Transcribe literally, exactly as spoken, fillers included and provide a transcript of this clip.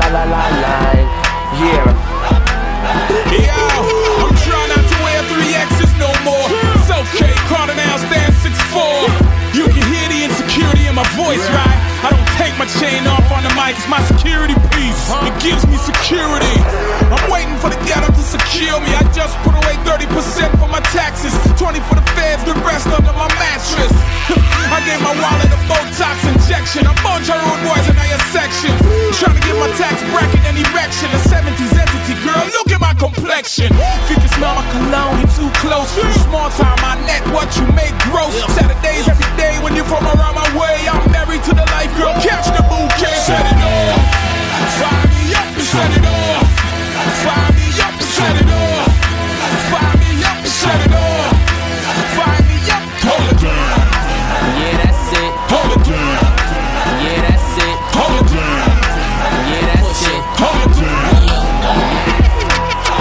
la la line. Yeah. Yo, I'm trying not to wear three X's no more. It's okay, Carter now stand six four. You can hear the insecurity in my voice, right? I don't take my chain off on the mic, it's my security piece. It gives me security. I'm waiting for the ghetto to secure me. I just put away thirty percent for my taxes, twenty for the feds, the rest under my mattress. I gave my wallet a Botox injection. I'm bunch of road boys in your section. Trying to get my tax bracket and erection. A seventies entity, girl, look at my complexion. If you can smell my cologne, you're too close. You small time, I net what you make gross. Saturdays every day when you from around my way. I'm married to the life, girl, catch the bouquet. Set it off, fire me up and set it off.